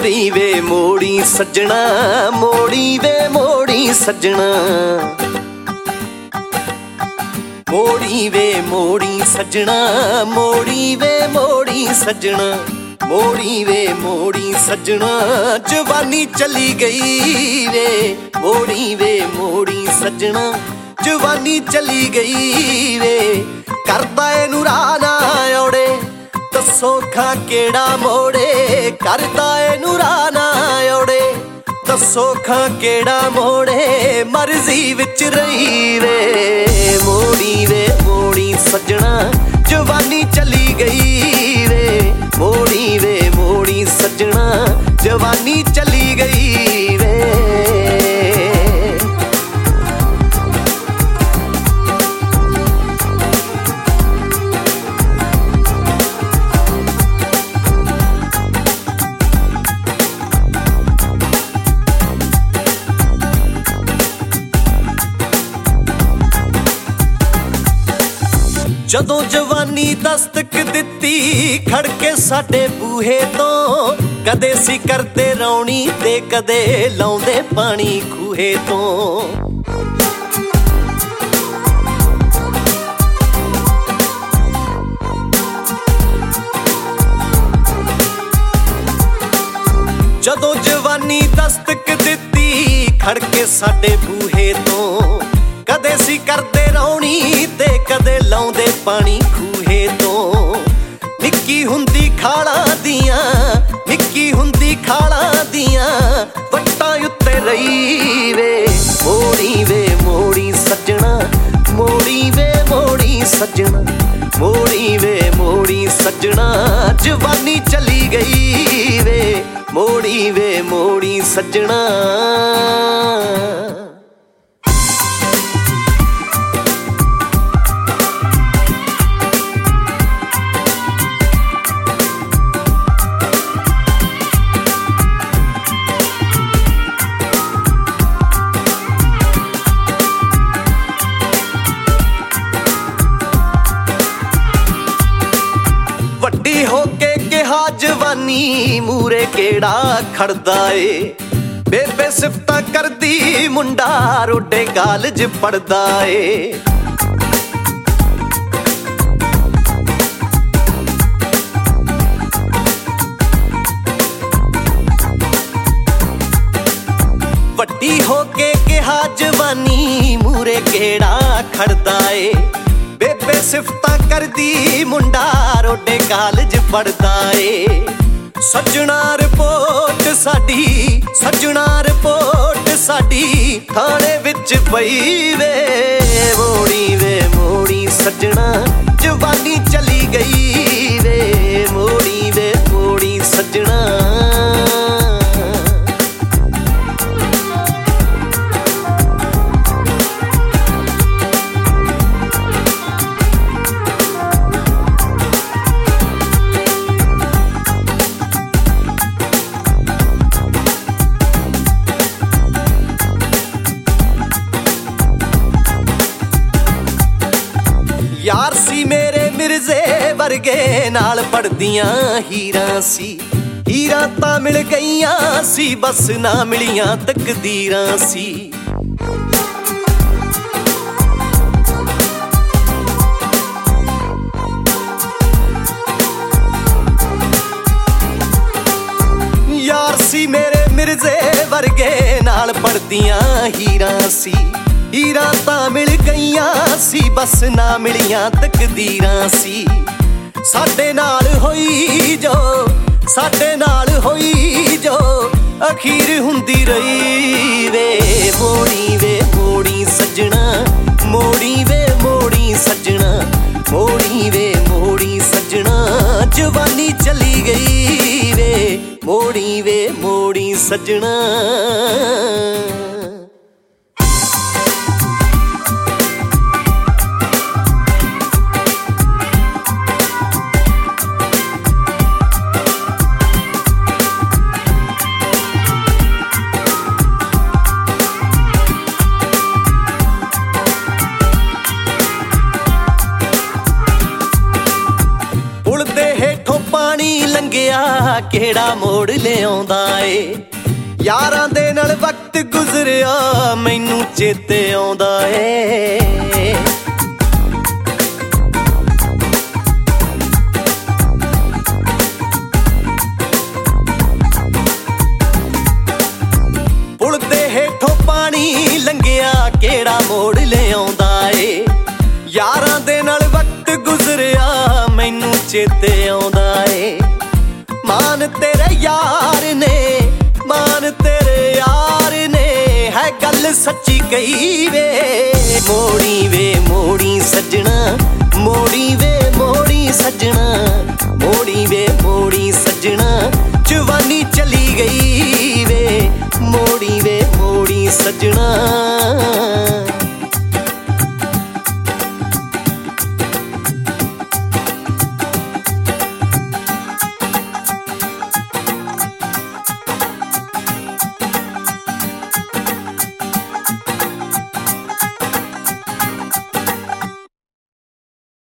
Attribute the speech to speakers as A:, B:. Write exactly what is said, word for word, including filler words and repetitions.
A: ਮੋੜੀ ਵੇ ਮੋੜੀ ਸੱਜਣਾ, ਮੋੜੀ ਵੇ ਮੋੜੀ ਸੱਜਣਾ, ਮੋੜੀ ਵੇ ਮੋੜੀ ਸੱਜਣਾ, ਮੋੜੀ ਵੇ ਮੋੜੀ ਸੱਜਣਾ, ਮੋੜੀ ਵੇ ਮੋੜੀ ਸੱਜਣਾ, ਜਵਾਨੀ ਚਲੀ ਗਈ ਵੇ। ਮੋੜੀ ਵੇ ਮੋੜੀ ਸੱਜਣਾ, ਜਵਾਨੀ ਚਲੀ ਗਈ ਵੇ। ਕਰਦਾ ਇਹਨੂੰ ਰਾਹ ਨਾ ਔੜੇ, ਦੱਸੋ ਖਾਂ ਕਿਹੜਾ ਮੋੜੇ। ਕਰਦਾ ਇਹਨੂੰ ਰਾਹ ਨਾ ਔੜੇ, ਦੱਸੋ ਖਾਂ ਕਿਹੜਾ ਮੋੜੇ। ਮਰਜ਼ੀ ਵਿੱਚ ਰਹੀ ਵੇ। ਮੋੜੀ ਵੇ ਮੋੜੀ ਸੱਜਣਾ, ਜਵਾਨੀ ਚਲੀ ਗਈ ਵੇ। ਮੋੜੀ ਵੇ ਮੋੜੀ ਸੱਜਣਾ, ਜਵਾਨੀ ਚਲੀ ਗਈ ਵੇ। ਜਦੋਂ ਜਵਾਨੀ ਦਸਤਕ ਦਿੱਤੀ ਖੜਕੇ ਸਾਡੇ ਬੂਹੇ ਤੋਂ, ਕਦੇ ਸੀ ਕਰਦੇ ਰੌਣੀ ਤੇ ਕਦੇ ਲਾਉਂਦੇ ਪਾਣੀ ਖੂਹੇ ਤੋਂ। ਜਦੋਂ ਜਵਾਨੀ ਦਸਤਕ ਦਿੱਤੀ ਖੜਕੇ ਸਾਡੇ ਬੂਹੇ ਤੋਂ, ਕਦੇ ਸੀ ਕਰਦੇ ਰੌਣੀ ਤੇ ਕਦੇ ਲਾਉਂਦੇ ਪਾਣੀ ਖੂਹੇ ਤੋਂ। ਨਿੱਕੀ ਹੁੰਦੀ ਖਾਲਾਂ ਦੀਆਂ, ਨਿੱਕੀ ਹੁੰਦੀ ਖਾਲਾਂ ਦੀਆਂ ਵੱਟਾਂ ਉੱਤੇ ਰਹੀ ਵੇ। ਮੋੜੀ ਵੇ ਮੋੜੀ ਸੱਜਣਾ, ਮੋੜੀ ਵੇ ਮੋੜੀ ਸੱਜਣਾ, ਮੋੜੀ ਵੇ ਮੋੜੀ ਸੱਜਣਾ, ਜਵਾਨੀ ਚਲੀ ਗਈ ਵੇ। ਮੋੜੀ ਵੇ ਮੋੜੀ ਸੱਜਣਾ। ਵੱਡੀ ਹੋ ਕੇ ਕਿਹਾ ਜਵਾਨੀ ਮੂਰੇ ਕਿਹੜਾ ਖੜਦਾ ਏ। ਬੇਬੇ ਸਿਫਤਾਂ ਕਰਦੀ ਮੁੰਡਾ ਰੋਡੇ ਕਾਲਜ ਪੜਦਾ ਏ। ਵੱਡੀ ਹੋ ਕੇ ਕਿਹਾ ਜਵਾਨੀ ਮੂਰੇ ਕਿਹੜਾ ਖੜਦਾ ਏ। ਬੇਬੇ ਸਿਫਤਾਂ ਕਰਦੀ ਮੁੰਡਾ ਰੋਡੇ ਕਾਲਜ ਪੜਦਾ ਏ। ਸੱਜਣਾ ਰਿਪੋਰਟ ਸਾਡੀ, ਸੱਜਣਾ ਰਿਪੋਰਟ ਸਾਡੀ ਥਾਣੇ ਵਿੱਚ ਪਈ ਵੇ। ਮੋੜੀ ਵੇ ਮੋੜੀ ਸੱਜਣਾ, ਜਵਾਨੀ ਚਲੀ ਗਈ ਵੇ। ਮੋੜੀ ਵੇ ਮੋੜੀ ਸੱਜਣਾ। ਯਾਰ ਸੀ ਮੇਰੇ ਮਿਰਜ਼ੇ ਵਰਗੇ ਨਾਲ ਪੜਦੀਆਂ ਹੀਰਾਂ ਸੀ। ਹੀਰਾਂ ਤਾਂ ਮਿਲ ਗਈਆਂ ਸੀ, ਬਸ ਨਾ ਮਿਲੀਆਂ ਤਕਦੀਰਾਂ ਸੀ। ਯਾਰ ਸੀ ਮੇਰੇ ਮਿਰਜ਼ੇ ਵਰਗੇ ਨਾਲ ਪੜਦੀਆਂ ਹੀਰਾਂ ਸੀ। ਹੀਰਾਂ ਤਾਂ ਮਿਲ ਗਈਆਂ ਸੀ, ਬਸ ਨਾ ਮਿਲੀਆਂ ਤਕਦੀਰਾਂ ਸੀ। ਸਾਡੇ ਨਾਲ ਹੋਈ ਜੋ, ਸਾਡੇ ਨਾਲ ਹੋਈ ਜੋ ਅਖੀਰ ਹੁੰਦੀ ਰਹੀ ਵੇ। ਮੋੜੀ ਵੇ ਮੋੜੀ ਸੱਜਣਾ, ਮੋੜੀ ਵੇ ਮੋੜੀ ਸੱਜਣਾ, ਮੋੜੀ ਵੇ ਮੋੜੀ ਸੱਜਣਾ, ਜਵਾਨੀ ਚਲੀ ਗਈ ਵੇ। ਮੋੜੀ ਵੇ ਮੋੜੀ ਸੱਜਣਾ। ਲੰਘਿਆ ਕਿਹੜਾ ਮੋੜ ਲਿਆਉਂਦਾ ਏ। ਯਾਰਾਂ ਦੇ ਨਾਲ ਵਕਤ ਗੁਜ਼ਰਿਆ ਮੈਨੂੰ ਚੇਤੇ ਆਉਂਦਾ ਏ। ਪੁਲ ਦੇ ਹੇਠੋਂ ਪਾਣੀ ਲੰਘਿਆ ਕਿਹੜਾ ਮੋੜ ਲਿਆਉਂਦਾ ਏ। ਯਾਰਾਂ ਦੇ ਨਾਲ ਵਕਤ ਗੁਜ਼ਰਿਆ ਮੈਨੂੰ ਚੇਤੇ ਆਉਂਦਾ ਏ। ਮਾਨ ਤੇਰੇ ਯਾਰ ਨੇ, ਮਾਨ ਤੇਰੇ ਯਾਰ ਨੇ, ਹੈ ਗੱਲ ਸੱਚੀ ਕਹੀ ਵੇ। ਮੋੜੀ ਵੇ ਮੋੜੀ ਸੱਜਣਾ, ਮੋੜੀ ਵੇ ਮੋੜੀ ਸੱਜਣਾ, ਮੋੜੀ ਵੇ ਮੋੜੀ ਸੱਜਣਾ, ਜਵਾਨੀ ਚਲੀ ਗਈ ਵੇ। ਮੋੜੀ ਵੇ ਮੋੜੀ ਸੱਜਣਾ।